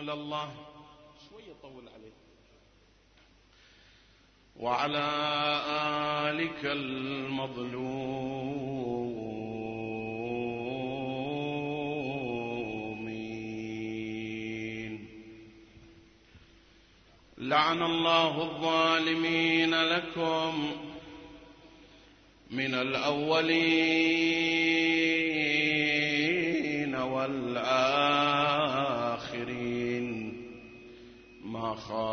على الله شوية طول عليه وعلى آلك المظلومين. لعن الله الظالمين لكم من الأولين والآخرين ما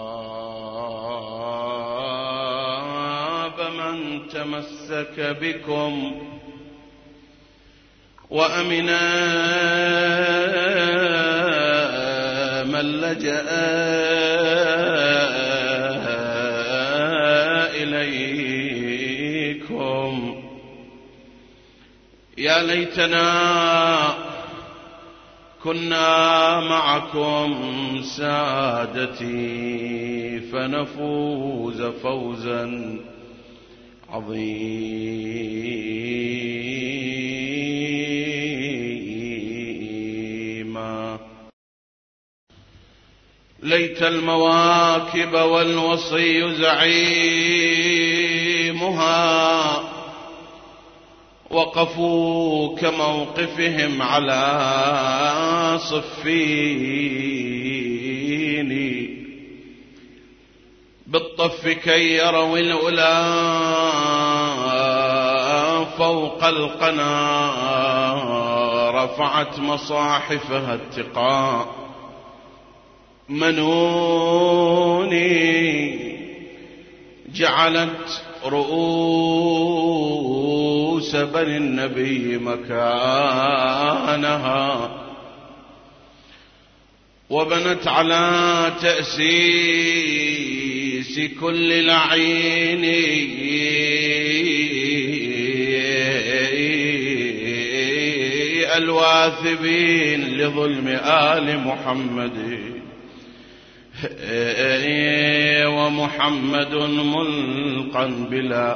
خاب من تمسك بكم وأمنا من لجأ إليكم. يا ليتنا كنا معكم سادتي فنفوز فوزا عظيما. ليت المواكب والوصي زعيمها وقفوا كموقفهم على صفين بالطف كي يروا الأولى فوق القنا رفعت مصاحفها اتقاء منوني جعلت رؤوس بني النبي مكانها وبنت على تأسيس كل لعين الواثبين لظلم آل محمد ومحمد ملقا بلا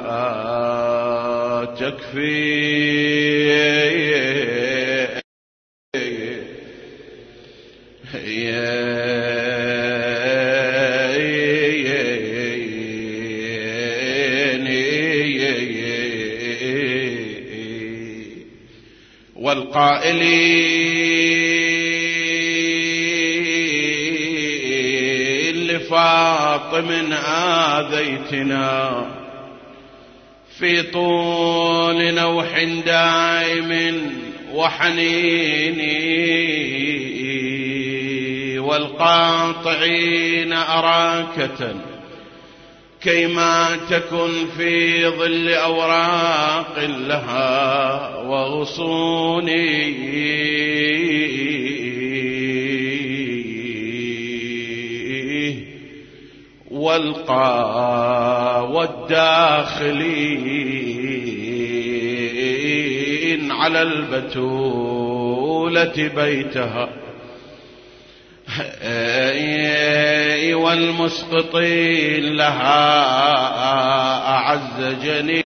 تكفير والقائلين لفاطم آذيتنا في طول نوح دائم وحنين والقاطعين أراكة كيما تكن في ظل أوراق لها وغصون والقى والداخلين على البتولة بيتها والمسقطين لها أعز جنين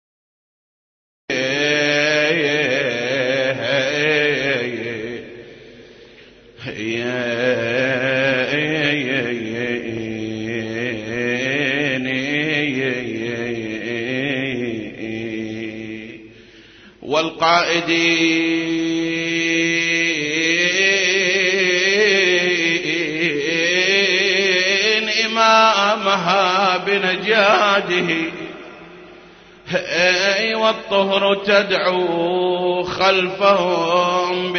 والقائدين إمامها بنجاده والطهر تدعو خلفهم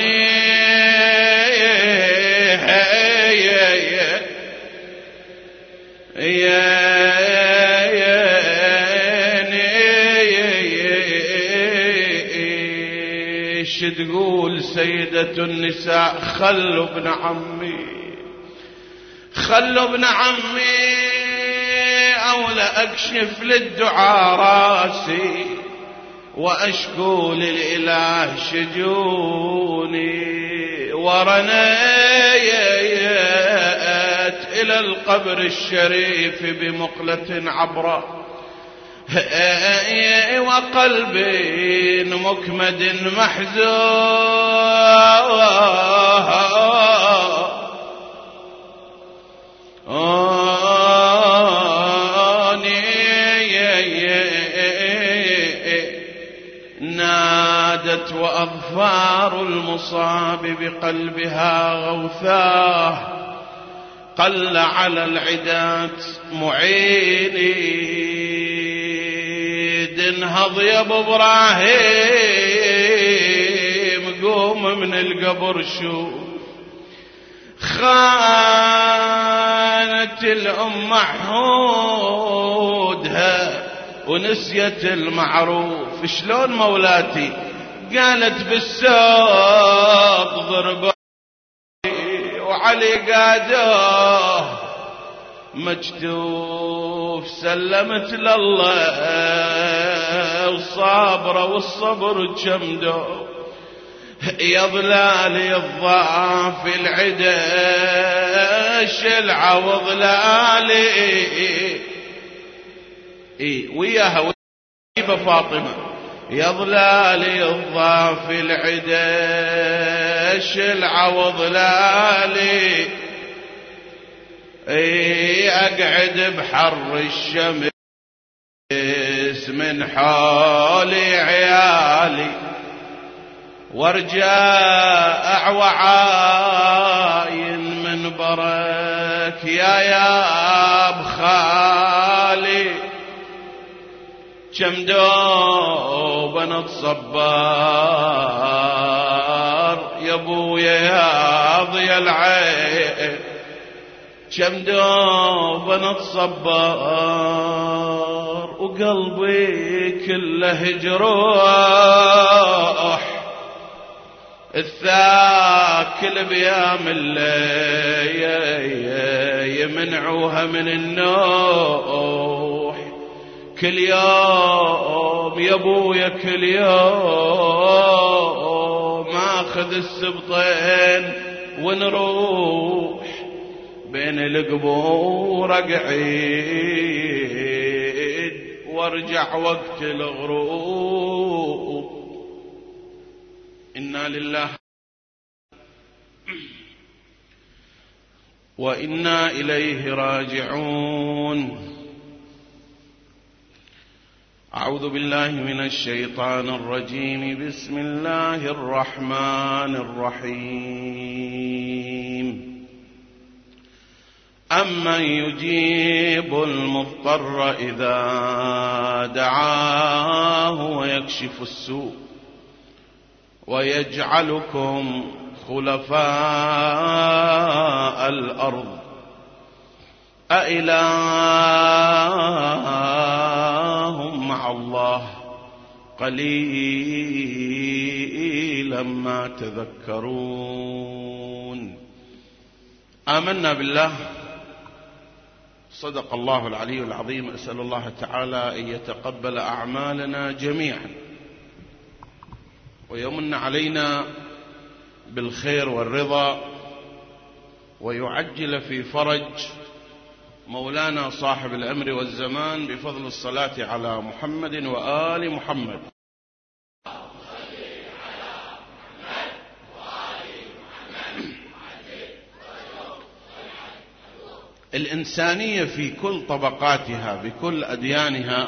تقول سيدة النساء خلوا ابن عمي أو لأكشف للدعاء راسي وأشكو للإله شجوني ورنيت إلى القبر الشريف بمقلة عبرة وقلب مكمد محزون العدات وأظفار المصاب بقلبها غوثاه، قل على العدات معيني، انهض يا ابو ابراهيم قوم من القبر شوف، خانت الأم معهودها ونسيت المعروف. شلون مولاتي؟ قالت بالسوق ضرب وعلي قادوه مجتوف، سلمت لله وصابره والصبر جمدو، يا ظلالي الضعف العدا شلعة وظلالي وياها ويبا فاطمة، يا ظلالي الضعف العدا شلعة وظلالي، أقعد بحر الشمس من حولي عيالي، وارجع وعاين من برك يا بخالي، كم دوب نتصبر يا ابويا يا ضيا العين، كم دوب نتصبر وقلبي كله جروح، الثاكل بيام الليل يمنعوها من النوح، كل يوم يا ابويا كل يوم اخذ السبطين ونروح بين القبور اقعد وارجع وقت الغروب. إنا لله وإنا إليه راجعون. أعوذ بالله من الشيطان الرجيم. بسم الله الرحمن الرحيم. أمن يجيب المضطر إذا دعاه ويكشف السوء ويجعلكم خلفاء الأرض أإله مع الله قليلا ما تذكرون. آمنا بالله، صدق الله العلي العظيم. أسأل الله تعالى أن يتقبل أعمالنا جميعا ويمن علينا بالخير والرضا ويعجل في فرج مولانا صاحب الأمر والزمان بفضل الصلاة على محمد وآل محمد. الإنسانية في كل طبقاتها بكل أديانها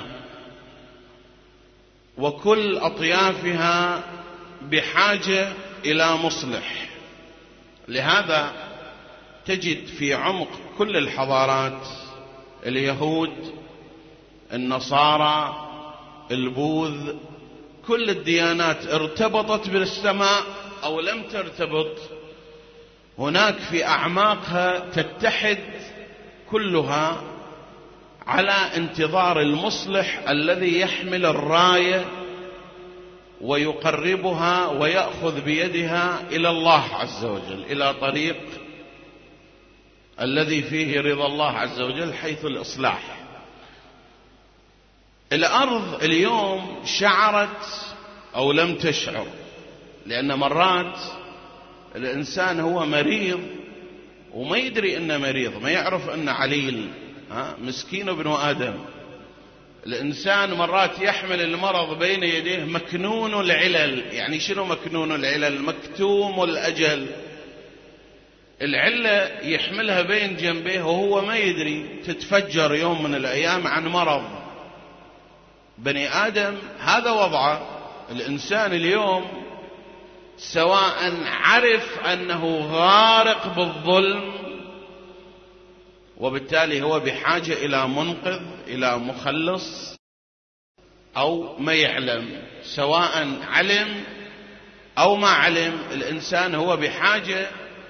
وكل أطيافها بحاجة إلى مصلح. لهذا تجد في عمق كل الحضارات، اليهود، النصارى، البوذ، كل الديانات ارتبطت بالسماء أو لم ترتبط، هناك في أعماقها تتحد كلها على انتظار المصلح الذي يحمل الراية ويقربها ويأخذ بيدها إلى الله عز وجل، إلى طريق الذي فيه رضا الله عز وجل حيث الإصلاح. الأرض اليوم شعرت أو لم تشعر، لأن مرات الإنسان هو مريض وما يدري أنه مريض، ما يعرف أنه عليل، مسكين ابن آدم. الإنسان مرات يحمل المرض بين يديه مكنون العلل. يعني شنو مكنون العلل؟ مكتوم الأجل. العلة يحملها بين جنبيه وهو ما يدري، تتفجر يوم من الأيام عن مرض. بني آدم هذا وضعه. الإنسان اليوم سواء عرف أنه غارق بالظلم وبالتالي هو بحاجة إلى منقذ إلى مخلص، أو ما يعلم، سواء علم أو ما علم، الإنسان هو بحاجة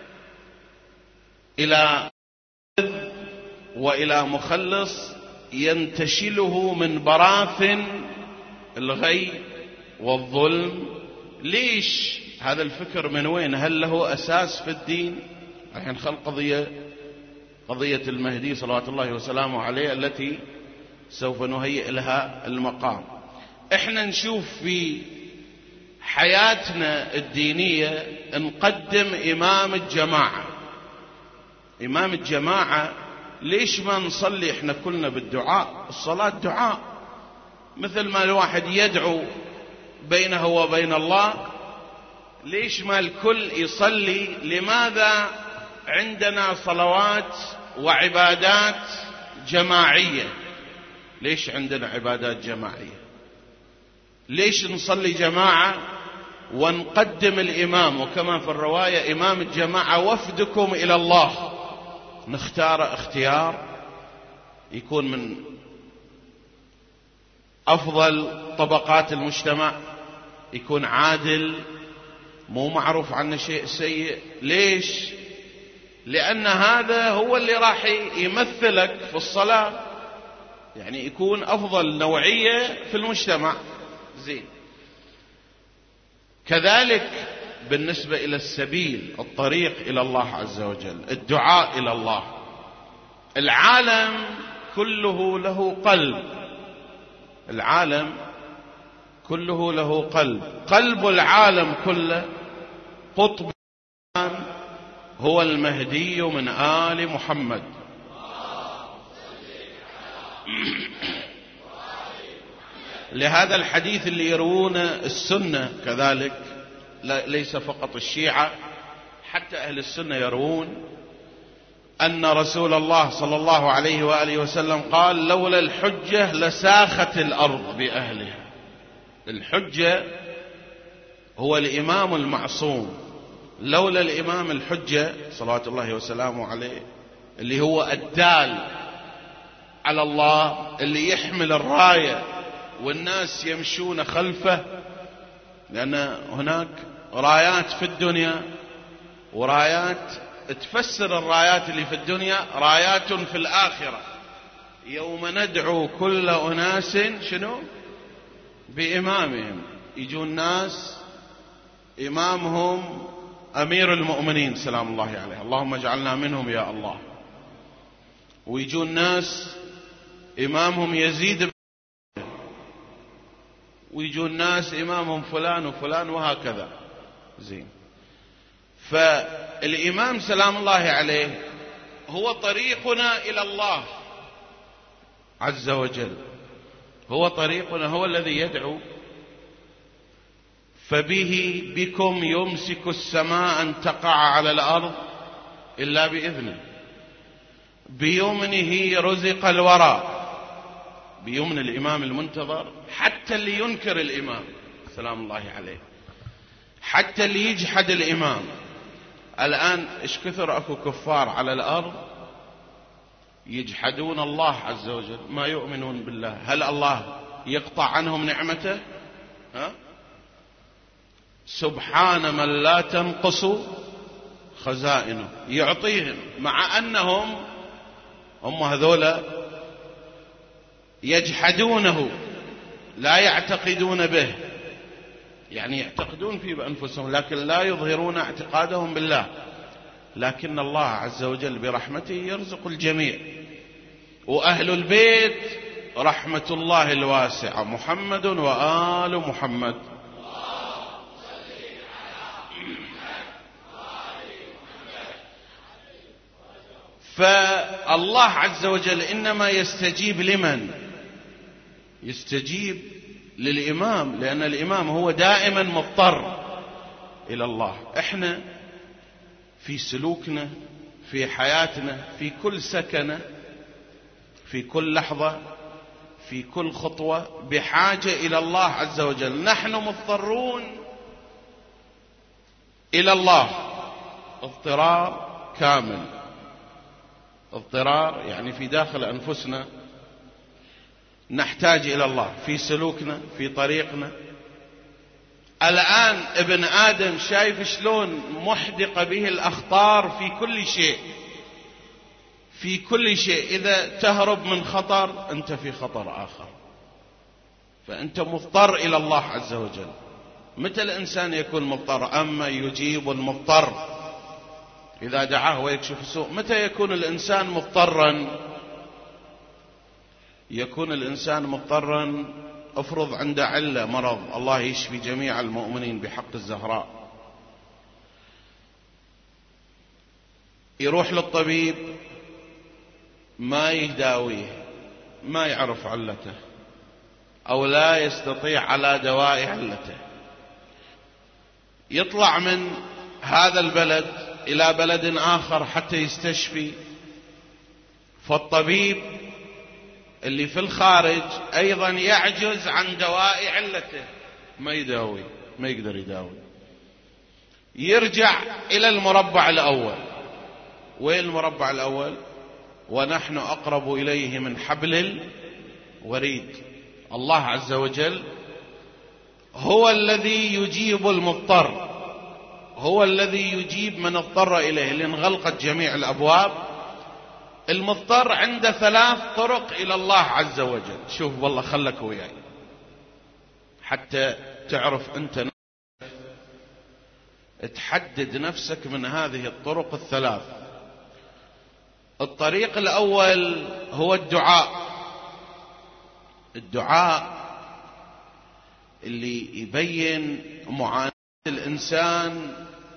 إلى منقذ وإلى مخلص ينتشله من براثن الغي والظلم. ليش هذا الفكر؟ من وين؟ هل له أساس في الدين؟ الحين خلق قضية المهدي صلوات الله وسلامه عليه التي سوف نهيئ لها المقام. احنا نشوف في حياتنا الدينية نقدم إمام الجماعة. إمام الجماعة ليش ما نصلي احنا كلنا بالدعاء؟ الصلاة دعاء، مثل ما الواحد يدعو بينه وبين الله، ليش ما الكل يصلي؟ لماذا عندنا صلوات وعبادات جماعية؟ ليش عندنا عبادات جماعية؟ ليش نصلي جماعة ونقدم الإمام؟ وكما في الرواية إمام الجماعة وفدكم إلى الله. نختار اختيار يكون من أفضل طبقات المجتمع، يكون عادل، مو معروف عنه شيء سيء. ليش؟ لأن هذا هو اللي راح يمثلك في الصلاة، يعني يكون أفضل نوعية في المجتمع. زين. كذلك بالنسبة إلى السبيل، الطريق إلى الله عز وجل، الدعاء إلى الله. العالم كله له قلب، العالم كله له قلب. قلب العالم كله قطب هو المهدي من آل محمد. لهذا الحديث اللي يروون السنة كذلك، ليس فقط الشيعة، حتى أهل السنة يروون أن رسول الله صلى الله عليه وآله وسلم قال: لولا الحجة لساخت الأرض بأهلها. الحجة هو الإمام المعصوم، لولا الإمام الحجة صلوات الله وسلامه عليه، اللي هو الدال على الله، اللي يحمل الراية والناس يمشون خلفه، لأن هناك رايات في الدنيا ورايات تفسر الرايات اللي في الدنيا رايات في الآخرة. يوم ندعو كل أناس شنو؟ بإمامهم. يجون ناس إمامهم أمير المؤمنين سلام الله عليه، اللهم اجعلنا منهم يا الله. ويجون ناس إمامهم يزيد، ويجون ناس إمامهم فلان وفلان، وهكذا. زين. فالإمام سلام الله عليه هو طريقنا إلى الله عز وجل، هو طريقنا، هو الذي يدعو. فبه بكم يمسك السماء أن تقع على الأرض إلا بإذنه، بيمنه رزق الورى. بيمن الإمام المنتظر، حتى اللي ينكر الإمام سلام الله عليه، حتى اللي يجحد الإمام. الآن إيش كثر أكو كفار على الأرض يجحدون الله عز وجل، ما يؤمنون بالله. هل الله يقطع عنهم نعمته؟ سبحان من لا تنقص خزائنه، يعطيهم، مع أنهم هم هذولا يجحدونه، لا يعتقدون به، يعني يعتقدون فيه بأنفسهم لكن لا يظهرون اعتقادهم بالله. لكن الله عز وجل برحمته يرزق الجميع. وأهل البيت رحمة الله الواسعة، محمد وآل محمد. فالله عز وجل إنما يستجيب لمن؟ يستجيب للإمام، لأن الإمام هو دائما مضطر إلى الله. إحنا في سلوكنا، في حياتنا، في كل سكنة، في كل لحظة، في كل خطوة بحاجة إلى الله عز وجل. نحن مضطرون إلى الله اضطرار كامل. اضطرار يعني في داخل أنفسنا نحتاج إلى الله في سلوكنا في طريقنا. الآن ابن آدم شايف شلون محدقة به الأخطار في كل شيء، في كل شيء. إذا تهرب من خطر أنت في خطر آخر، فأنت مضطر إلى الله عز وجل. متى الإنسان يكون مضطر؟ أما يجيب المضطر إذا دعاه ويكشف السوء. متى يكون الإنسان مضطرا؟ يكون الإنسان مضطرا افرض عنده علة مرض، الله يشفي جميع المؤمنين بحق الزهراء، يروح للطبيب ما يداويه، ما يعرف علته أو لا يستطيع على دواء علته، يطلع من هذا البلد إلى بلد آخر حتى يستشفي، فالطبيب اللي في الخارج أيضا يعجز عن دواء علته، ما يداوي، ما يقدر يداوي. يرجع إلى المربع الأول. وين المربع الأول؟ ونحن أقرب إليه من حبل الوريد. الله عز وجل هو الذي يجيب المضطر، هو الذي يجيب من اضطر إليه، لأن غلقت جميع الأبواب. المضطر عنده 3 طرق إلى الله عز وجل. شوف والله خلك وياي حتى تعرف أنت تحدد نفسك من هذه الطرق ال3. الطريق الأول هو الدعاء. الدعاء اللي يبين معاناة الإنسان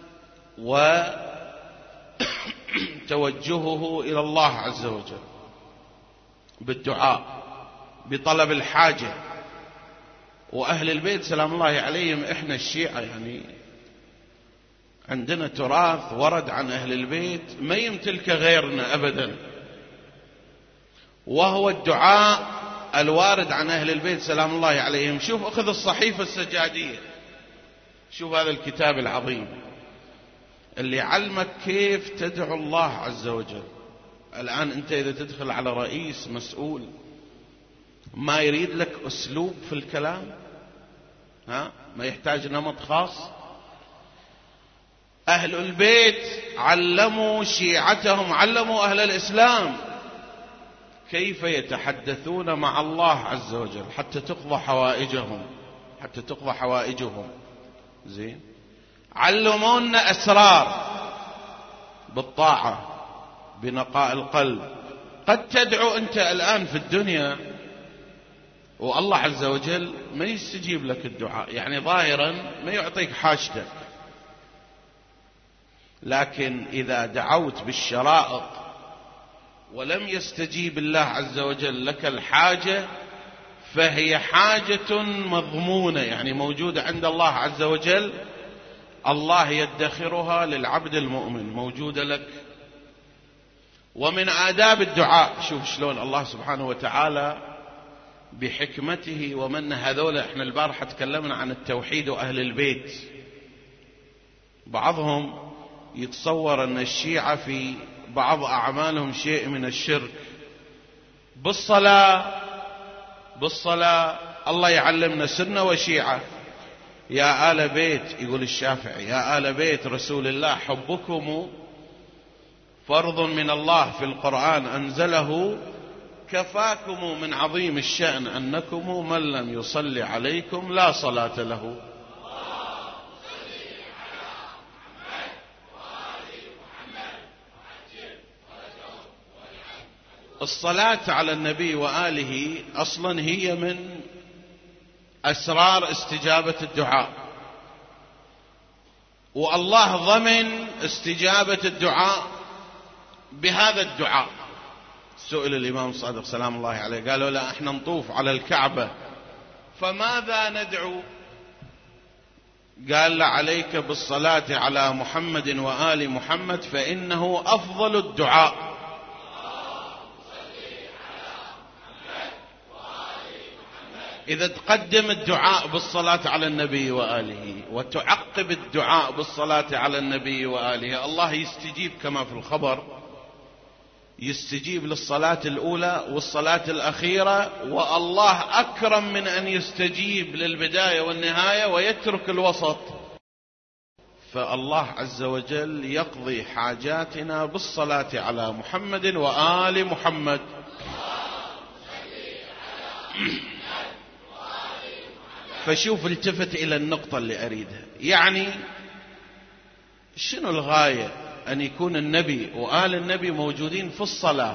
وتوجهه إلى الله عز وجل بالدعاء، بطلب الحاجة. وأهل البيت سلام الله عليهم، إحنا الشيعة يعني عندنا تراث ورد عن أهل البيت ما يمتلك غيرنا أبدا، وهو الدعاء الوارد عن أهل البيت سلام الله عليهم. شوف أخذ الصحيفة السجادية، شوف هذا الكتاب العظيم اللي علمك كيف تدعو الله عز وجل. الآن أنت إذا تدخل على رئيس مسؤول ما يريد لك أسلوب في الكلام، ما يحتاج نمط خاص. أهل البيت علموا شيعتهم، علموا أهل الإسلام كيف يتحدثون مع الله عز وجل حتى تقضى حوائجهم، حتى تقضى حوائجهم. زين، علمونا أسرار بالطاعة بنقاء القلب. قد تدعو أنت الآن في الدنيا والله عز وجل ما يستجيب لك الدعاء، يعني ظاهرا ما يعطيك حاجتك، لكن إذا دعوت بالشرائط ولم يستجيب الله عز وجل لك الحاجة فهي حاجة مضمونة، يعني موجودة عند الله عز وجل، الله يدخرها للعبد المؤمن، موجودة لك. ومن آداب الدعاء، شوف شلون الله سبحانه وتعالى بحكمته ومن هذول. احنا البارحة تكلمنا عن التوحيد وأهل البيت. بعضهم يتصور أن الشيعة في بعض أعمالهم شيء من الشرك. بالصلاة الله يعلمنا سنة وشيعة. يا آل بيت، يقول الشافعي، يا آل بيت رسول الله حبكم فرض من الله في القرآن أنزله، كفاكم من عظيم الشأن أنكم من لم يصلي عليكم لا صلاة له. الصلاة على النبي وآله أصلا هي من أسرار استجابة الدعاء، والله ضمن استجابة الدعاء بهذا الدعاء. سئل الإمام الصادق سلام الله عليه، قالوا لا احنا نطوف على الكعبة فماذا ندعو؟ قال لا، عليك بالصلاة على محمد وآل محمد فإنه أفضل الدعاء. إذا تقدم الدعاء بالصلاة على النبي وآله وتعقب الدعاء بالصلاة على النبي وآله، الله يستجيب كما في الخبر، يستجيب للصلاة الأولى والصلاة الأخيرة، والله أكرم من أن يستجيب للبداية والنهاية ويترك الوسط. فالله عز وجل يقضي حاجاتنا بالصلاة على محمد وآل محمد. فشوف التفت إلى النقطة اللي أريدها، يعني شنو الغاية أن يكون النبي وآل النبي موجودين في الصلاة؟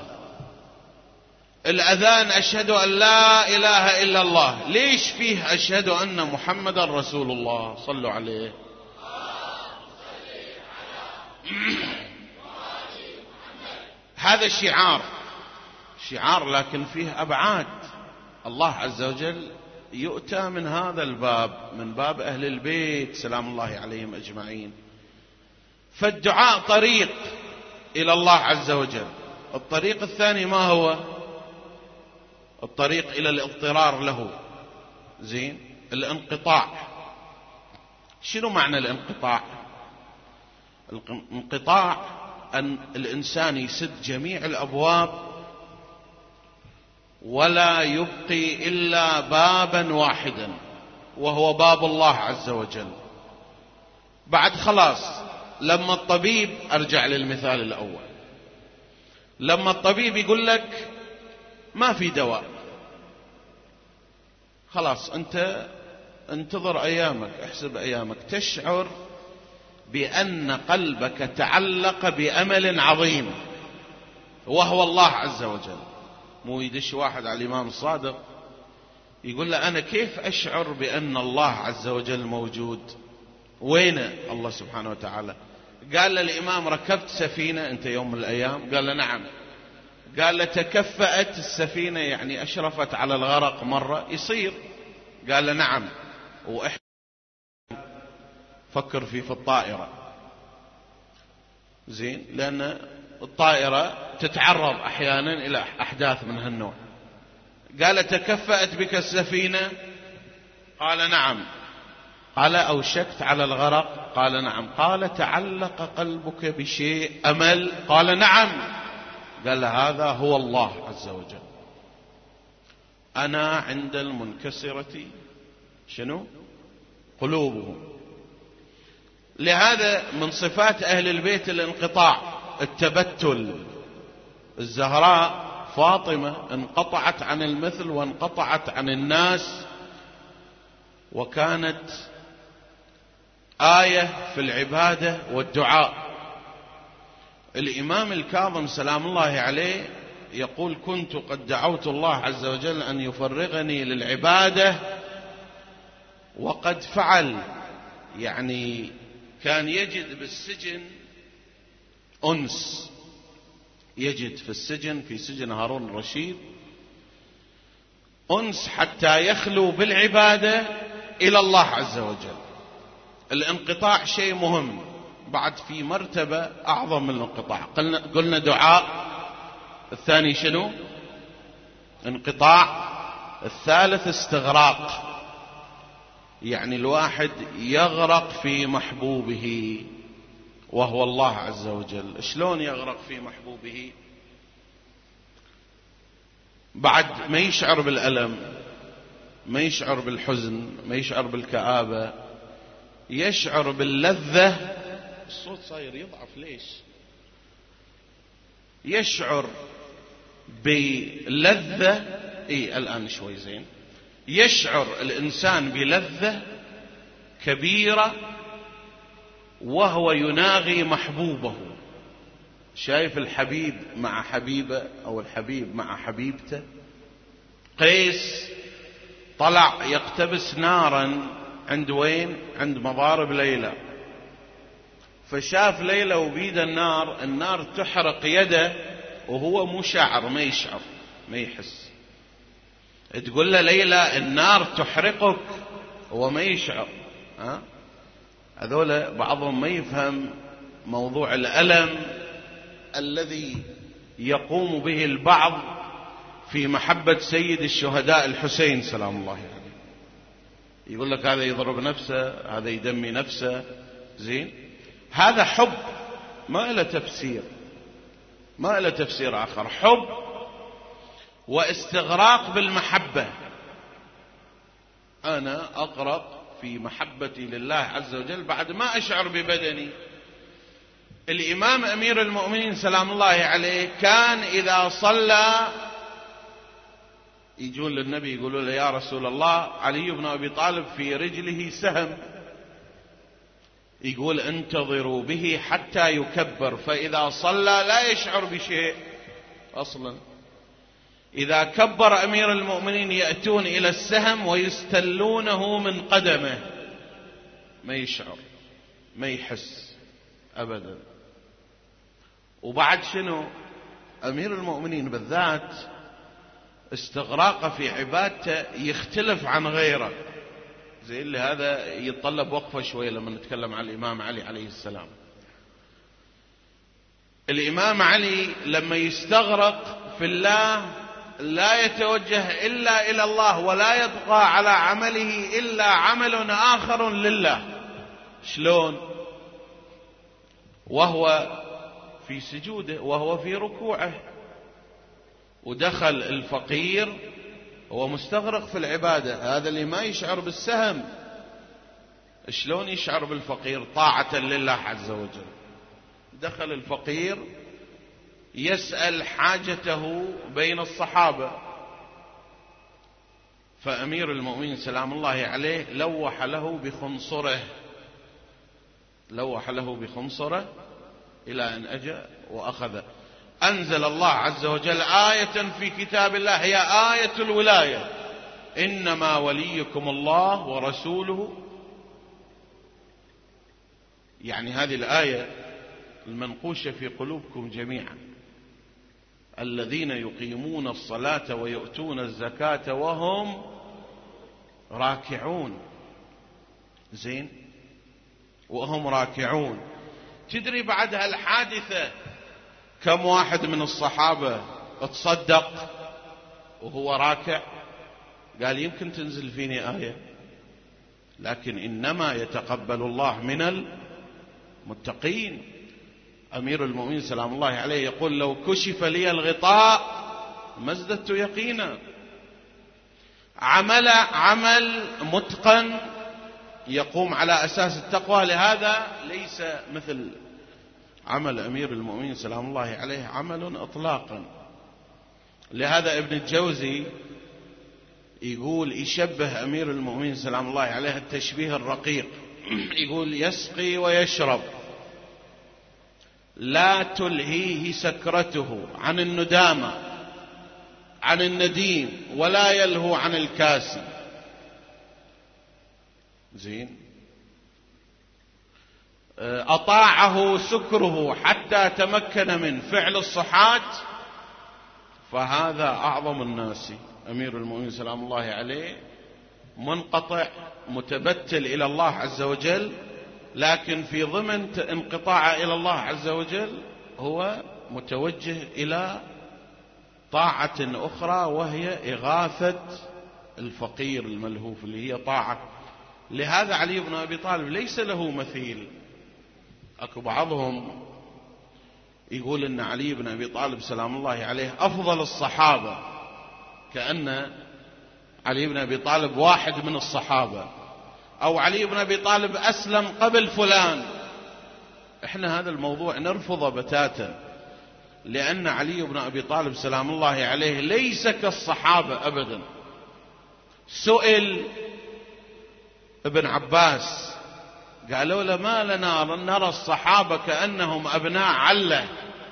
الأذان أشهد أن لا إله إلا الله، ليش فيه أشهد أن محمد رسول الله؟ صلوا عليه. هذا شعار لكن فيه أبعاد. الله عز وجل يؤتى من هذا الباب، من باب أهل البيت سلام الله عليهم أجمعين. فالدعاء طريق إلى الله عز وجل. الطريق الثاني ما هو؟ الطريق إلى الاضطرار له. زين، الانقطاع. شنو معنى الانقطاع؟ الانقطاع أن الإنسان يسد جميع الأبواب ولا يبقي إلا بابا واحدا، وهو باب الله عز وجل. بعد خلاص، لما الطبيب، أرجع للمثال الأول، لما الطبيب يقول لك ما في دواء، خلاص أنت انتظر أيامك، احسب أيامك، تشعر بأن قلبك تعلق بأمل عظيم وهو الله عز وجل. مو يدش واحد على الإمام الصادق يقول له أنا كيف أشعر بأن الله عز وجل موجود؟ وين الله سبحانه وتعالى؟ قال له الإمام ركبت سفينة أنت يوم من الأيام؟ قال له نعم. قال له تكفأت السفينة يعني أشرفت على الغرق مرة؟ يصير. قال له نعم. وإحنا فكر في الطائرة، زين، لأن الطائرة تتعرض أحيانا إلى أحداث من هالنوع. قال تكفأت بك السفينة؟ قال نعم. قال أوشكت على الغرق؟ قال نعم. قال تعلق قلبك بشيء أمل؟ قال نعم. قال هذا هو الله عز وجل. أنا عند المنكسرة شنو؟ قلوبهم. لهذا من صفات أهل البيت الانقطاع، التبتل. الزهراء فاطمة انقطعت عن المثل وانقطعت عن الناس، وكانت آية في العبادة والدعاء. الإمام الكاظم سلام الله عليه يقول كنت قد دعوت الله عز وجل أن يفرغني للعبادة وقد فعل. يعني كان يجد بالسجن أنس، يجد في السجن، في سجن هارون الرشيد، أنس حتى يخلو بالعبادة إلى الله عز وجل. الانقطاع شيء مهم. بعد في مرتبة أعظم من الانقطاع، قلنا دعاء، الثاني شنو؟ انقطاع، الثالث استغراق. يعني الواحد يغرق في محبوبه وهو الله عز وجل. شلون يغرق في محبوبه؟ بعد ما يشعر بالألم، ما يشعر بالحزن، ما يشعر بالكآبة، يشعر باللذة. الصوت صاير يضعف ليش؟ يشعر بلذة. الآن شوي زين. يشعر الإنسان بلذة كبيرة وهو يناغي محبوبه. شايف الحبيب مع حبيبه أو الحبيب مع حبيبته. قيس طلع يقتبس نارا عند وين؟ عند مضارب ليلى، فشاف ليلى وبيد النار تحرق يده وهو مو شاعر، ما يشعر، ما يحس. تقول له ليلى النار تحرقك هو ما يشعر. هذول بعضهم ما يفهم موضوع الألم الذي يقوم به البعض في محبة سيد الشهداء الحسين سلام الله عليه. يقول لك هذا يضرب نفسه، هذا يدمي نفسه. زين، هذا حب ما له تفسير، ما له تفسير آخر. حب واستغراق بالمحبة. أنا أغرق في محبتي لله عز وجل بعد ما أشعر ببدني. الإمام أمير المؤمنين سلام الله عليه كان إذا صلى يجون للنبي يقولوا له يا رسول الله علي بن أبي طالب في رجله سهم، يقول انتظروا به حتى يكبر، فإذا صلى لا يشعر بشيء أصلا. إذا كبر أمير المؤمنين يأتون إلى السهم ويستلونه من قدمه، ما يشعر ما يحس أبدا. وبعد شنو؟ أمير المؤمنين بالذات استغراقه في عبادته يختلف عن غيره. زي اللي هذا يتطلب وقفة شوية لما نتكلم عن الإمام علي عليه السلام. الإمام علي لما يستغرق في الله لا يتوجه إلا إلى الله، ولا يبقى على عمله إلا عمل آخر لله. شلون؟ وهو في سجوده، وهو في ركوعه، ودخل الفقير هو مستغرق في العبادة. هذا اللي ما يشعر بالسهم شلون يشعر بالفقير؟ طاعة لله عز وجل. دخل الفقير يسأل حاجته بين الصحابة، فأمير المؤمنين سلام الله عليه لوح له بخنصره، لوح له بخنصره إلى أن أجى وأخذ. أنزل الله عز وجل آية في كتاب الله هي آية الولاية: إنما وليكم الله ورسوله. يعني هذه الآية المنقوشة في قلوبكم جميعا: الذين يقيمون الصلاة ويؤتون الزكاة وهم راكعون. زين، وهم راكعون. تدري بعد هالحادثة كم واحد من الصحابة تصدق وهو راكع؟ قال يمكن تنزل فيني آية، لكن إنما يتقبل الله من المتقين. أمير المؤمنين سلام الله عليه يقول: لو كشف لي الغطاء ما ازددت يقينا. عمل متقن يقوم على أساس التقوى، لهذا ليس مثل عمل أمير المؤمنين سلام الله عليه عمل إطلاقا. لهذا ابن الجوزي يقول يشبه أمير المؤمنين سلام الله عليه التشبيه الرقيق، يقول: يسقي ويشرب، لا تلهيه سكرته عن الندامة عن النديم، ولا يلهو عن الكاسي. زين، أطاعه سكره حتى تمكن من فعل الصحات، فهذا أعظم الناس. أمير المؤمنين سلام الله عليه منقطع متبتل إلى الله عز وجل، لكن في ضمن انقطاعه إلى الله عز وجل هو متوجه إلى طاعة أخرى، وهي إغاثة الفقير الملهوف، اللي هي طاعة. لهذا علي بن أبي طالب ليس له مثيل. أكو بعضهم يقول إن علي بن أبي طالب سلام الله عليه أفضل الصحابة، كأن علي بن أبي طالب واحد من الصحابة، أو علي بن أبي طالب أسلم قبل فلان. إحنا هذا الموضوع نرفضه بتاتا، لأن علي بن أبي طالب سلام الله عليه ليس كالصحابة أبدا. سئل ابن عباس، قالوا له: ما لنا نرى الصحابة كأنهم أبناء عله،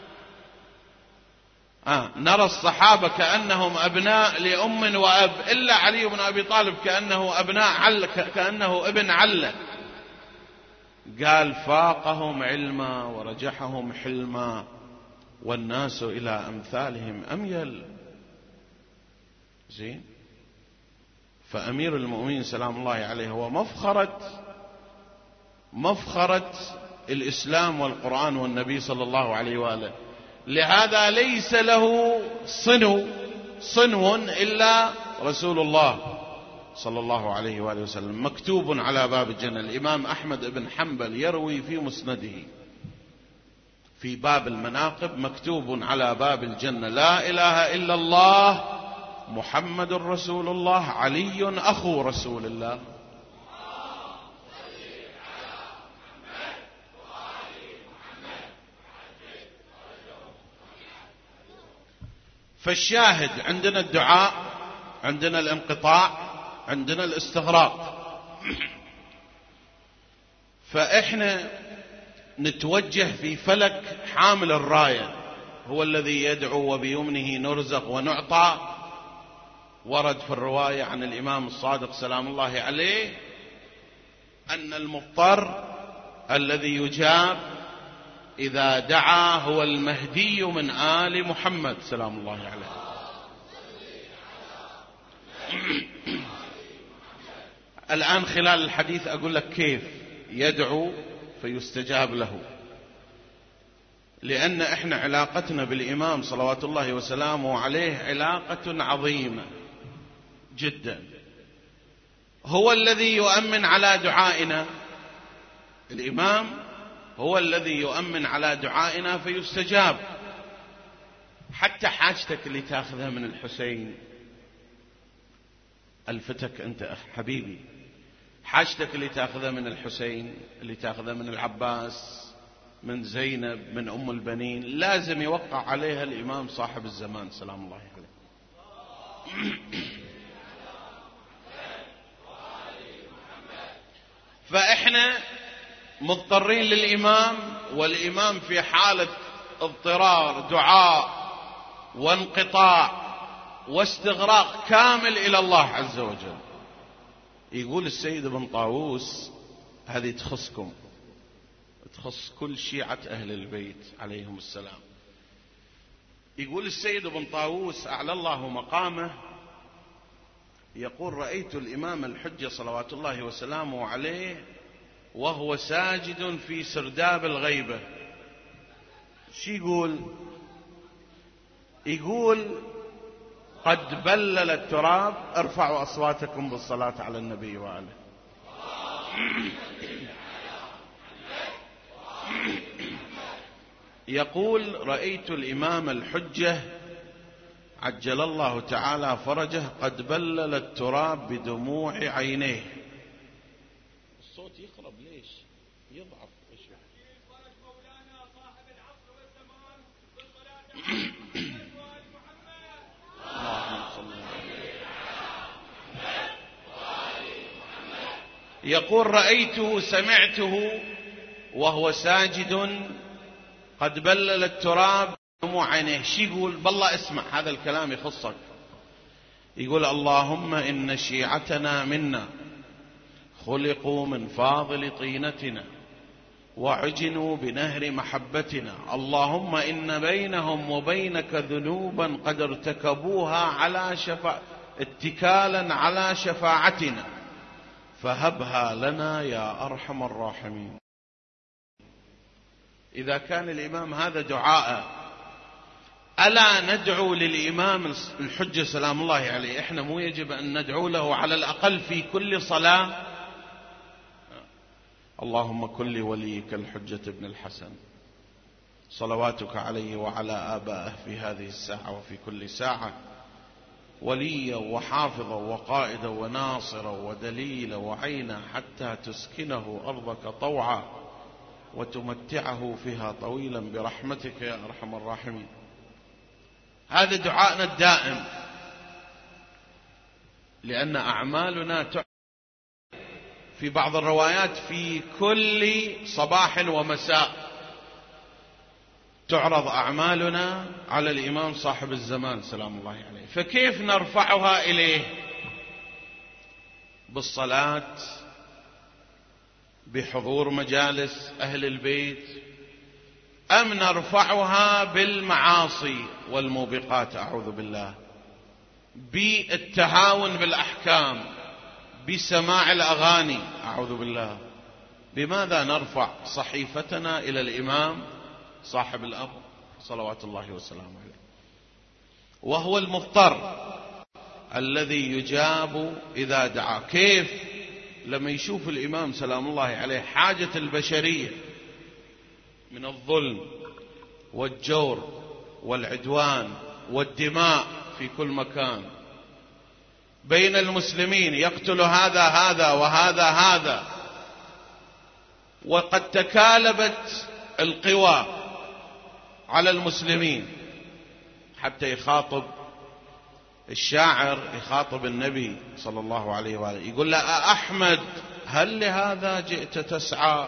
نرى الصحابة كأنهم أبناء لأم وأب، إلا علي بن أبي طالب كأنه أبناء عله، كأنه ابن عله. قال: فاقهم علما ورجحهم حلما، والناس إلى أمثالهم أميل. زين، فأمير المؤمنين سلام الله عليه هو مفخرة الإسلام والقرآن والنبي صلى الله عليه وآله. لهذا ليس له صنو إلا رسول الله صلى الله عليه وآله وسلم مكتوب على باب الجنة. الإمام أحمد بن حنبل يروي في مسنده في باب المناقب مكتوب على باب الجنة: لا إله إلا الله محمد رسول الله علي أخو رسول الله. فالشاهد عندنا الدعاء، عندنا الانقطاع، عندنا الاستغراق. فإحنا نتوجه في فلك حامل الراية، هو الذي يدعو وبيمنه نرزق ونعطى. ورد في الرواية عن الإمام الصادق سلام الله عليه أن المضطر الذي يجاب إذا دعا هو المهدي من آل محمد سلام الله عليه. الآن خلال الحديث أقول لك كيف يدعو فيستجاب له، لأن إحنا علاقتنا بالإمام صلوات الله وسلامه عليه علاقة عظيمة جدا. هو الذي يؤمن على دعائنا، الإمام هو الذي يؤمن على دعائنا فيستجاب. حتى حاجتك اللي تأخذها من الحسين، الفتك أنت حبيبي، حاجتك اللي تأخذها من الحسين، اللي تأخذها من العباس، من زينب، من أم البنين، لازم يوقع عليها الإمام صاحب الزمان سلام الله عليه. فإحنا مضطرين للإمام، والإمام في حالة اضطرار دعاء وانقطاع واستغراق كامل إلى الله عز وجل. يقول السيد ابن طاووس، هذه تخصكم، تخص كل شيعة أهل البيت عليهم السلام. يقول السيد ابن طاووس أعلى الله مقامه، يقول: رأيت الإمام الحجة صلوات الله وسلامه عليه وهو ساجد في سرداب الغيبة. شو يقول؟ يقول: قد بلل التراب. ارفعوا أصواتكم بالصلاة على النبي وآله. يقول: رأيت الإمام الحجة عجل الله تعالى فرجه قد بلل التراب بدموع عينيه. الصوت يخرب ليش؟ يضعف. يقول: رأيته سمعته وهو ساجد قد بلل التراب بدموع عينيه. شي يقول؟ بالله اسمع هذا الكلام يخصك. يقول: اللهم إن شيعتنا منا خلقوا من فاضل طينتنا وعجنوا بنهر محبتنا، اللهم إن بينهم وبينك ذنوبا قد ارتكبوها على اتكالا على شفاعتنا فهبها لنا يا أرحم الراحمين. إذا كان الإمام هذا دعاء، ألا ندعو للإمام الحجة سلام الله عليه؟ إحنا مو يجب أن ندعو له على الأقل في كل صلاة؟ اللهم كن لوليك الحجة ابن الحسن صلواتك عليه وعلى آبائه في هذه الساعة وفي كل ساعة وليا وحافظا وقائدا وناصرا ودليلا وعينا حتى تسكنه أرضك طوعا وتمتعه فيها طويلا برحمتك يا أرحم الراحمين. هذا دعائنا الدائم، لأن أعمالنا في بعض الروايات في كل صباح ومساء تعرض أعمالنا على الإمام صاحب الزمان سلام الله عليه. فكيف نرفعها إليه؟ بالصلاة، بحضور مجالس أهل البيت، أم نرفعها بالمعاصي والموبقات أعوذ بالله، بالتهاون بالأحكام، بسماع الأغاني أعوذ بالله؟ بماذا نرفع صحيفتنا إلى الإمام صاحب الأمر صلوات الله وسلامه عليه، وهو المضطر الذي يجاب إذا دعا. كيف؟ لما يشوف الإمام سلام الله عليه حاجة البشرية من الظلم والجور والعدوان والدماء في كل مكان بين المسلمين، يقتل هذا وهذا هذا، وقد تكالبت القوى على المسلمين، حتى يخاطب الشاعر، يخاطب النبي صلى الله عليه وآله، يقول له: أحمد هل لهذا جئت تسعى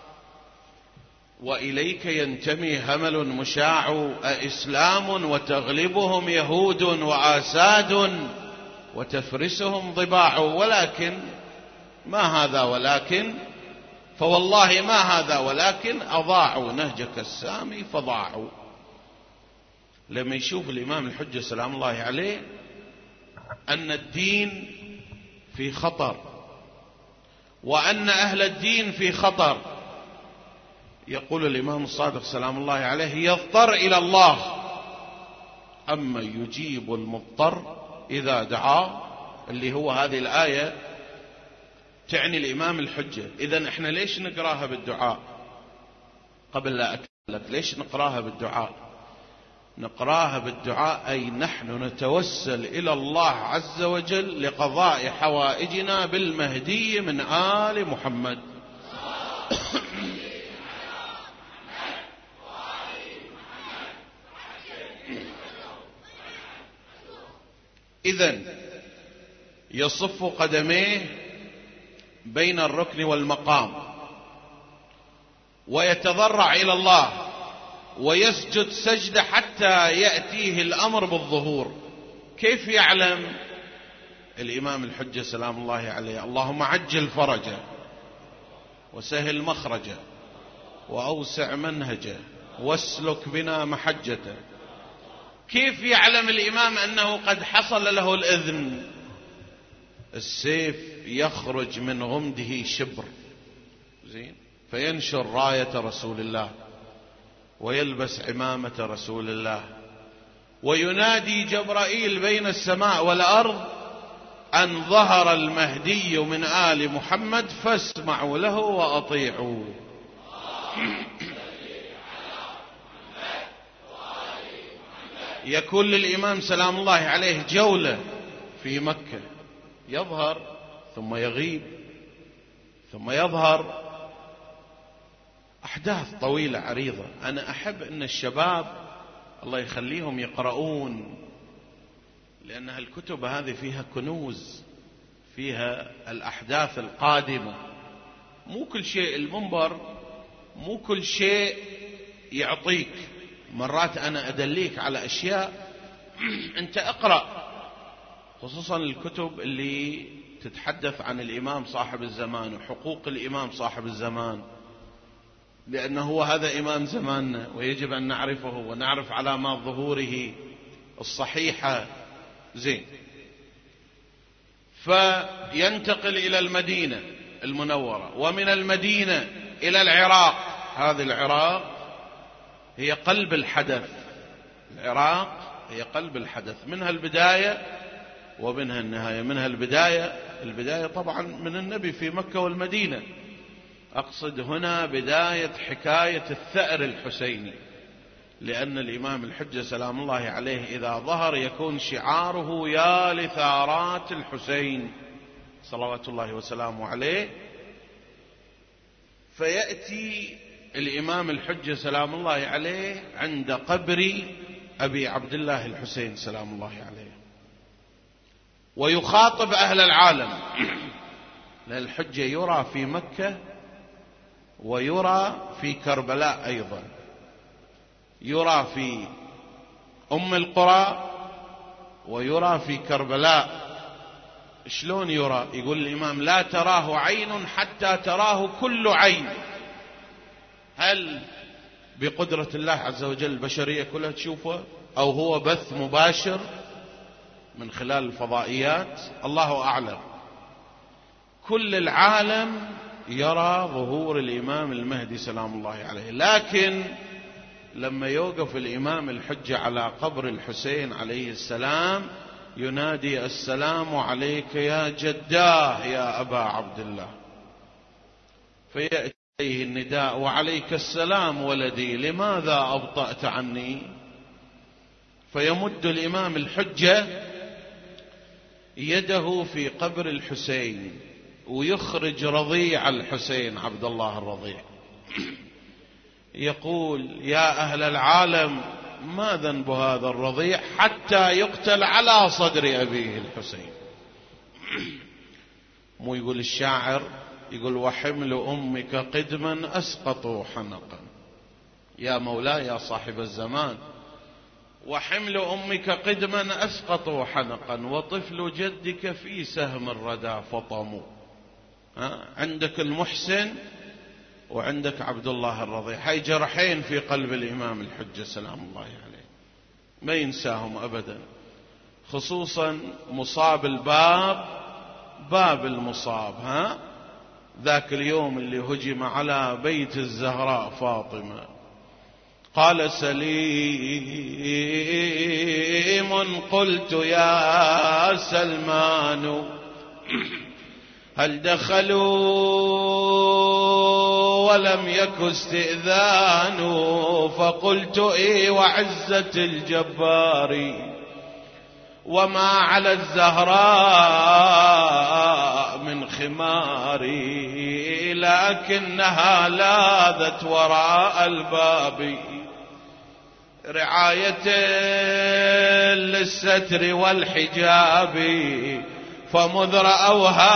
وإليك ينتمي همل مشاع؟ أإسلام وتغلبهم يهود وآساد وتفرسهم ضباع؟ ولكن ما هذا ولكن، فوالله ما هذا ولكن أضاعوا نهجك السامي فضاعوا. لما يشوف الإمام الحجة سلام الله عليه أن الدين في خطر وأن أهل الدين في خطر، يقول الإمام الصادق سلام الله عليه: يضطر إلى الله أما يجيب المضطر إذا دعاه، اللي هو هذه الآية تعني الإمام الحجة. إذن إحنا ليش نقراها بالدعاء؟ قبل لا أكلك، ليش نقراها بالدعاء؟ نقراها بالدعاء أي نحن نتوسل إلى الله عز وجل لقضاء حوائجنا بالمهدي من آل محمد. إذن يصف قدميه بين الركن والمقام ويتضرع إلى الله ويسجد سجدة حتى يأتيه الأمر بالظهور. كيف يعلم الإمام الحجة سلام الله عليه؟ اللهم عجل فرجه وسهل مخرجه وأوسع منهجه واسلك بنا محجته. كيف يعلم الإمام أنه قد حصل له الإذن؟ السيف يخرج من غمده شبر، زين، فينشر راية رسول الله ويلبس عمامة رسول الله، وينادي جبرائيل بين السماء والأرض أن ظهر المهدي من آل محمد فاسمعوا له وأطيعوا. يكون للإمام سلام الله عليه جولة في مكة، يظهر ثم يغيب ثم يظهر، أحداث طويلة عريضة. أنا أحب أن الشباب الله يخليهم يقرؤون، لأن الكتب هذه فيها كنوز، فيها الأحداث القادمة. مو كل شيء المنبر، مو كل شيء يعطيك، مرات أنا أدليك على أشياء أنت أقرأ، خصوصا الكتب اللي تتحدث عن الإمام صاحب الزمان وحقوق الإمام صاحب الزمان، لأنه هو هذا إمام زماننا ويجب أن نعرفه ونعرف علامات ظهوره الصحيحة. زين، فينتقل إلى المدينة المنورة، ومن المدينة إلى العراق. هذه العراق هي قلب الحدث، العراق هي قلب الحدث، منها البداية ومنها النهاية. منها البداية طبعا من النبي في مكة والمدينة، أقصد هنا بداية حكاية الثأر الحسيني، لأن الإمام الحجة سلام الله عليه إذا ظهر يكون شعاره: يا لثارات الحسين صلوات الله وسلامه عليه. فيأتي الإمام الحجة سلام الله عليه عند قبر أبي عبد الله الحسين سلام الله عليه، ويخاطب أهل العالم، لأن الحجة يرى في مكة ويرى في كربلاء أيضا، يرى في أم القرى ويرى في كربلاء. شلون يرى؟ يقول الإمام: لا تراه عين حتى تراه كل عين. هل بقدرة الله عز وجل البشرية كلها تشوفه، أو هو بث مباشر من خلال الفضائيات؟ الله أعلم. كل العالم يرى ظهور الإمام المهدي سلام الله عليه، لكن لما يوقف الإمام الحجة على قبر الحسين عليه السلام ينادي: السلام عليك يا جداه يا أبا عبد الله. فيأتي إليه النداء: وعليك السلام ولدي، لماذا أبطأت عني؟ فيمد الإمام الحجة يده في قبر الحسين ويخرج رضيع الحسين عبد الله الرضيع، يقول: يا أهل العالم، ما ذنب هذا الرضيع حتى يقتل على صدر أبيه الحسين؟ مو يقول الشاعر، يقول: وحمل أمك قدما أسقطوا حنقا. يا مولاي يا صاحب الزمان، وحمل أمك قدما أسقطوا حنقا، وطفل جدك في سهم الردى فطموا. عندك المحسن وعندك عبد الله الرضيع، هاي جرحين في قلب الإمام الحجة سلام الله عليه، ما ينساهم أبدا، خصوصا مصاب الباب، باب المصاب. ذاك اليوم اللي هجم على بيت الزهراء فاطمة، قال سليم: قلت يا سلمان هل دخلوا ولم يك استئذان؟ فقلت: إي وعزة الجبار وما على الزهراء من خماري، لكنها لاذت وراء الباب رعاية للستر والحجاب، فمذ رأوها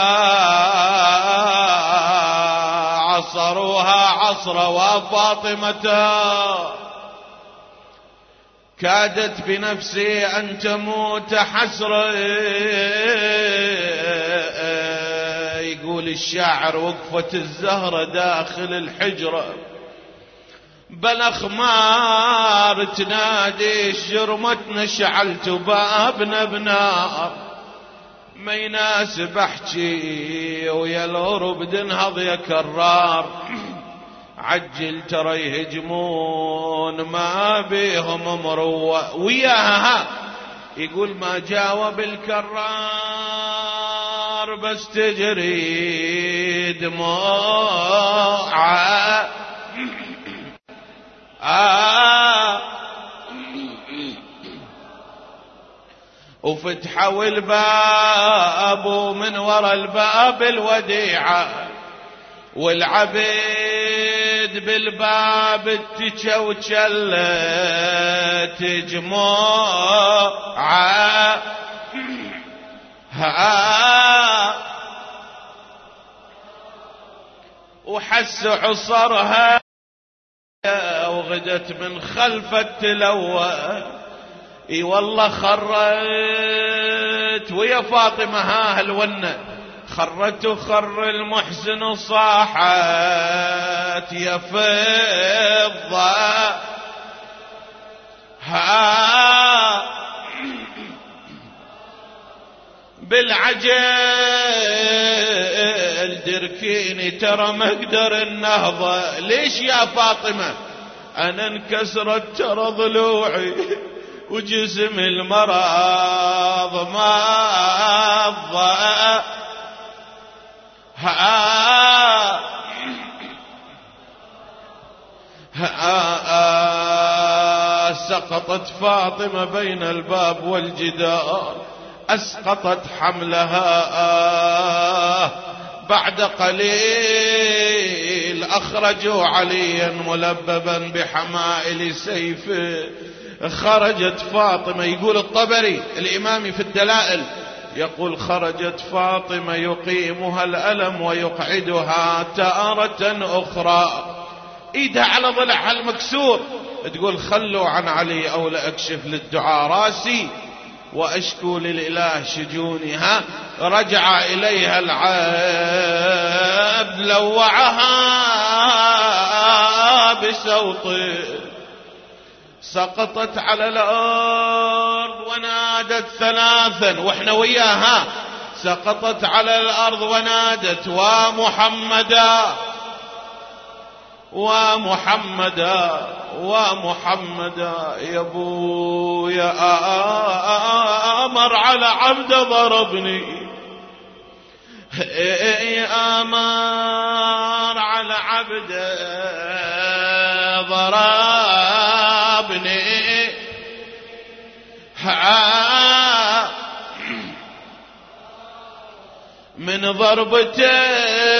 عصروها عصر وفاطمة كادت بنفسي أن تموت حسرا. يقول الشاعر: وقفت الزهرة داخل الحجرة بل أخمار تنادي الشرمتنا، شعلت بابنا بنار، ما يناسب احكي ويا الغرب دنهض يا كرار، عجل ترى يهجمون ما بيهم مروة وياها. يقول: ما جاوب الكرار بس تجري دموعه، وفتحوا الباب ومن وراء الباب الوديعة، والعبيد بالباب تجا وجلت جموعة، وحس عصرها وغدت من خلف التلوى. اي والله خرت ويا فاطمة ها هالونة، خرت وخر المحسن صاحت يا فضة. بالعجل دركيني ترى ما اقدر النهضة. ليش يا فاطمة؟ انا انكسرت ترى ضلوعي وجسم المرض ما ضاء. سقطت فاطمة بين الباب والجدار، أسقطت حملها. بعد قليل أخرجوا عليا ملببا بحمائل سيفه. خرجت فاطمة، يقول الطبري الإمامي في الدلائل، يقول: خرجت فاطمة يقيمها الألم ويقعدها تارة أخرى، إيدها على ضلعها المكسور، تقول: خلوا عن علي أو لأكشف للدعاء راسي وأشكو للإله شجونها. رجع إليها العبد لوعها بسوطه، سقطت على الأرض ونادت ثلاثا وإحنا وياها، سقطت على الأرض ونادت: ومحمدا ومحمدا ومحمدا يا ابويا امر على عبد ضربني، امر على عبد ضربني، من ضربته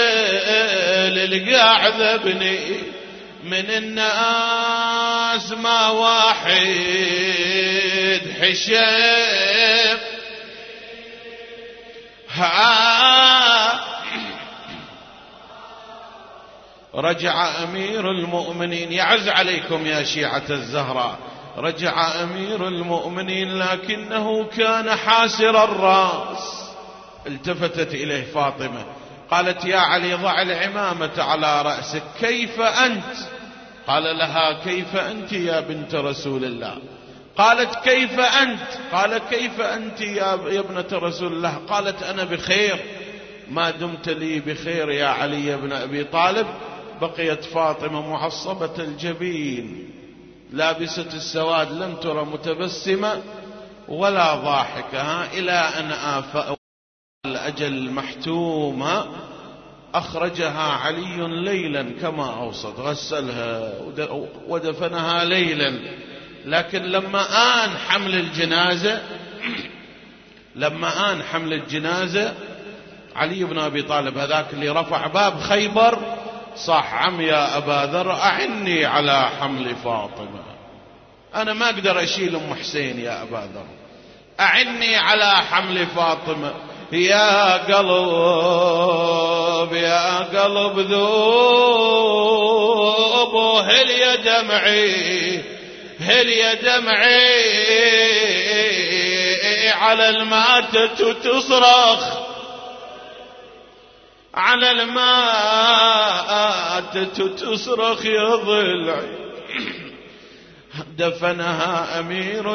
للقاع ذبني، من الناس ما واحد حشم، رجع أمير المؤمنين. يعز عليكم يا شيعة الزهراء، رجع أمير المؤمنين لكنه كان حاسر الرأس. التفتت إليه فاطمة قالت يا علي ضع العمامة على رأسك، كيف أنت؟ قال لها كيف أنت يا بنت رسول الله؟ قالت كيف أنت؟ قال كيف أنت يا ابنة رسول الله؟ قالت أنا بخير ما دمت لي بخير يا علي بن أبي طالب. بقيت فاطمة معصبة الجبين لابسة السواد، لم ترى متبسمة ولا ضاحكة، إلى أن آفأ الأجل المحتوم أخرجها علي ليلا كما أوصت، غسلها ودفنها ليلا. لكن لما آن حمل الجنازة علي بن أبي طالب هذاك اللي رفع باب خيبر صح عم يا أبا ذر أعني على حمل فاطمة، أنا ما أقدر أشيل أم حسين يا أبا ذر، أعني على حمل فاطمة. يا قلب يا قلب ذوب، هل يا دمعي هل يا دمعي على الماتة تصرخ، على الماتة تصرخ يا ضلعي. دفنها أمير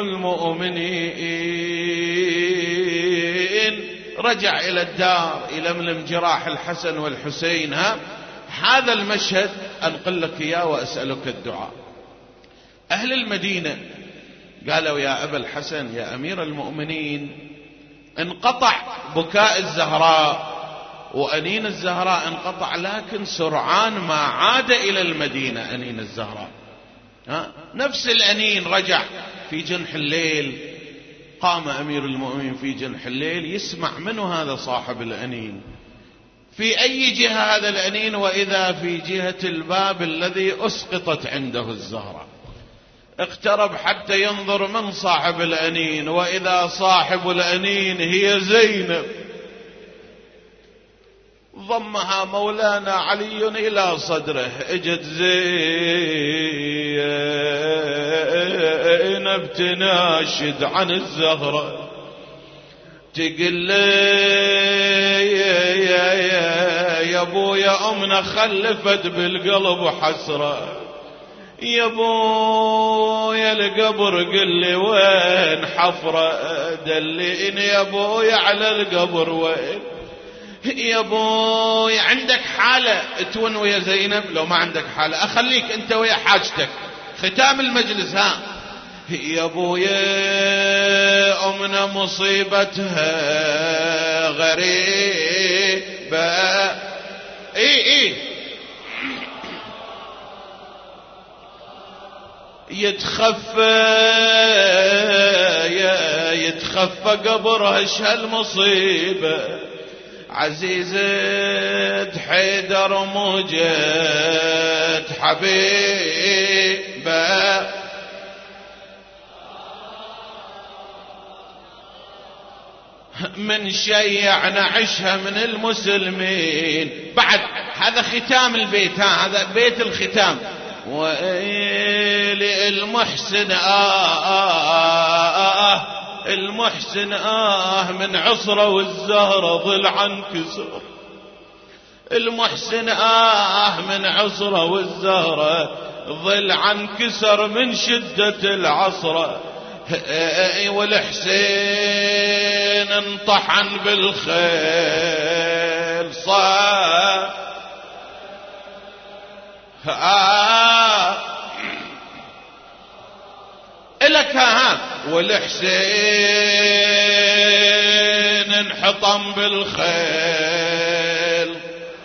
المؤمنين، رجع إلى الدار يلملم جراح الحسن والحسين. هذا المشهد أنقل لك إياه وأسألك الدعاء. أهل المدينة قالوا يا أبا الحسن يا أمير المؤمنين، انقطع بكاء الزهراء وأنين الزهراء انقطع، لكن سرعان ما عاد إلى المدينة أنين الزهراء. نفس الأنين رجع في جنح الليل. قام أمير المؤمنين في جنح الليل يسمع منه هذا صاحب الأنين، في أي جهة هذا الأنين؟ وإذا في جهة الباب الذي أسقطت عنده الزهراء. اقترب حتى ينظر من صاحب الأنين، وإذا صاحب الأنين هي زينب. ضمها مولانا علي إلى صدره، اجت زينب تناشد عن الزهرة، تقول لي يا ابويا أمنا خلفت بالقلب حسرة، يا ابويا القبر قل لي وين حفرة، دليني يا ابويا على القبر وين، يا ابوي عندك حالة تون ويا زينب؟ لو ما عندك حالة أخليك أنت ويا حاجتك. ختام المجلس يا ابويا أمنا مصيبتها غريبة، يتخفى قبرها ايش هالمصيبة، عزيزة حيدر موجة حبيبة، من شيع نعشها من المسلمين. بعد هذا ختام البيت، هذا بيت الختام. وإلي المحسن المحسن من عصرة والزهرة ضلع انكسر، المحسن من عصرة والزهرة ضلع انكسر من شدة العصرة، والحسين انطحن بالخيل صار إلك والحسين انحطم بالخيل،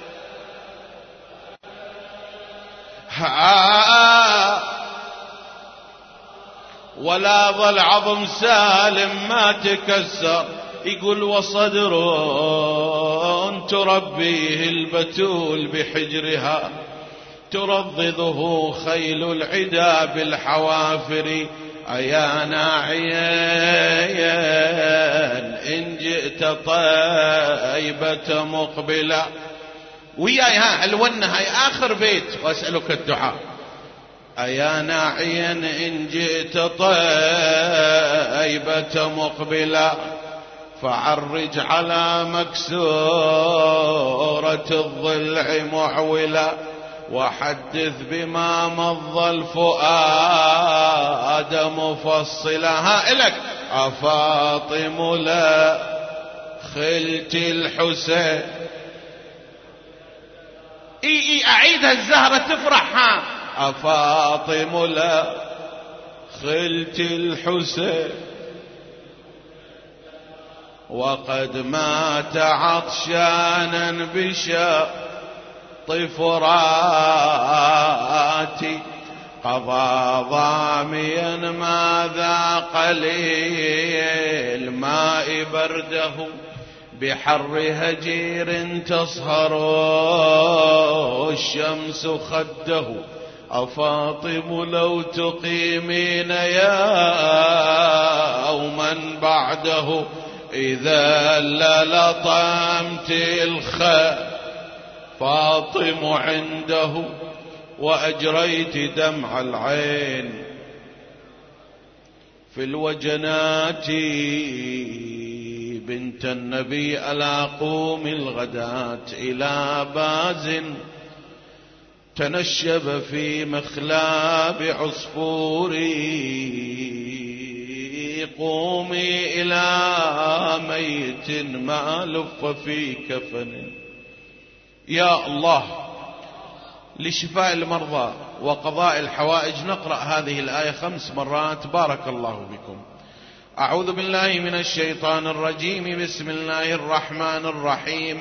ولا ظل عظم سالم ما تكسر. يقول وصدر تربيه البتول بحجرها، ترضضه خيل العدا بالحوافر. أيا ناعيا إن جئت طيبة مقبلة. وياي الونة هاي آخر بيت وأسألك الدعاء. أيا ناعيا إن جئت طيبة مقبلة، فعرج على مكسورة الضلع معولا، وحدث بما مضى الفؤاد مفصلا. إلك أفاطم لا خلت الحسين. أعيدها الزهرة تفرح. أفاطم لا خلت الحسين، وقد مات عطشانا بشط فراتي، قضى ضاميا ما ذاق للماء برده، بحر هجير تصهر الشمس خده. أفاطم لو تقيمين يوما بعده، إذا للطمت فاطم عنده، وأجريت دمع العين في الوجنات. بنت النبي ألا قوم الغداة إلى باز، تنشب في مخلاب عصفوري. قومي إلى ميت ما لف في كفن. يا الله، لشفاء المرضى وقضاء الحوائج نقرأ هذه الآية 5 مرات. بارك الله بكم. أعوذ بالله من الشيطان الرجيم. بسم الله الرحمن الرحيم.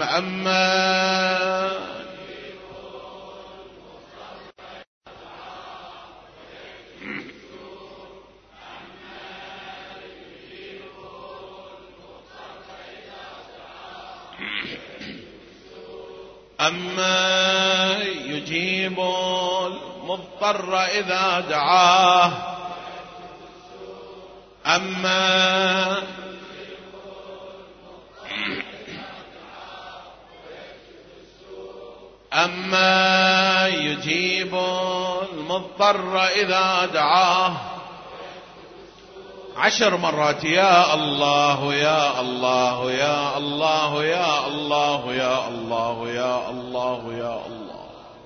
أما يجيب المضطر إذا دعاه، أما يجيب المضطر إذا دعاه. 10 مرات. يا الله يا الله يا الله يا الله يا الله يا الله يا الله.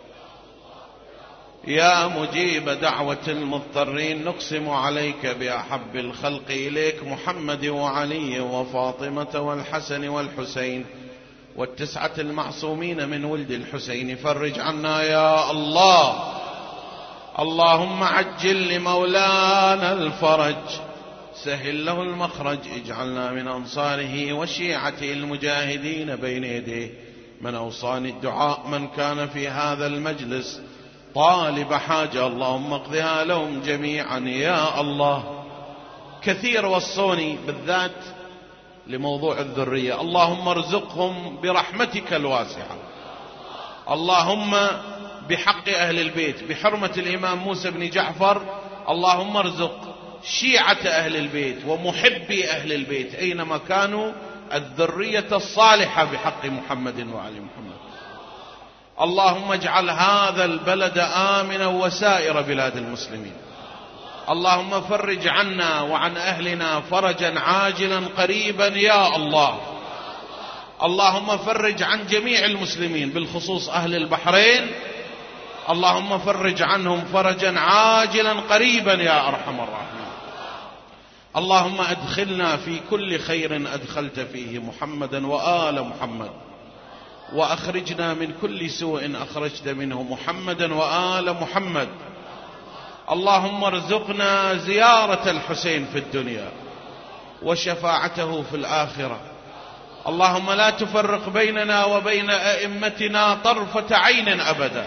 يا مجيب دعوة المضطرين، نقسم عليك بأحب الخلق إليك محمد وعلي وفاطمة والحسن والحسين وال9 المعصومين من ولد الحسين. فرج عنا يا الله. اللهم عجل لمولانا الفرج، سهل له المخرج. اجعلنا من أنصاره وشيعته المجاهدين بين يديه. من أوصاني الدعاء من كان في هذا المجلس طالب حاجة، اللهم اقضها لهم جميعا يا الله. كثير وصوني بالذات لموضوع الذرية. اللهم ارزقهم برحمتك الواسعة. اللهم بحق أهل البيت، بحرمة الإمام موسى بن جعفر، اللهم ارزق شيعة أهل البيت ومحبي أهل البيت أينما كانوا الذرية الصالحة بحق محمد وعلي محمد. اللهم اجعل هذا البلد آمنا وسائر بلاد المسلمين. اللهم فرج عنا وعن أهلنا فرجا عاجلا قريبا يا الله. اللهم فرج عن جميع المسلمين بالخصوص أهل البحرين، اللهم فرج عنهم فرجا عاجلا قريبا يا أرحم الراحمين. اللهم أدخلنا في كل خير أدخلت فيه محمدا وآل محمد، وأخرجنا من كل سوء أخرجت منه محمدا وآل محمد. اللهم ارزقنا زيارة الحسين في الدنيا وشفاعته في الآخرة. اللهم لا تفرق بيننا وبين أئمتنا طرفة عين أبدا.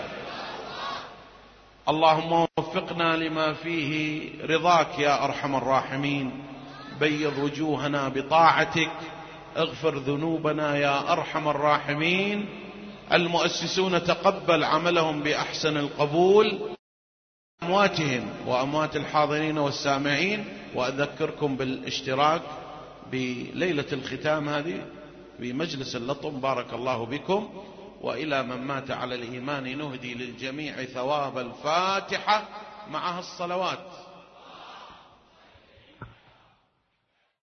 اللهم وفقنا لما فيه رضاك يا أرحم الراحمين. بيض وجوهنا بطاعتك، اغفر ذنوبنا يا أرحم الراحمين. المؤسسون تقبل عملهم بأحسن القبول، أمواتهم وأموات الحاضرين والسامعين. وأذكركم بالاشتراك بليلة الختام هذه بمجلس اللطم. بارك الله بكم. وإلى من مات على الإيمان نهدي للجميع ثواب الفاتحة معها الصلوات.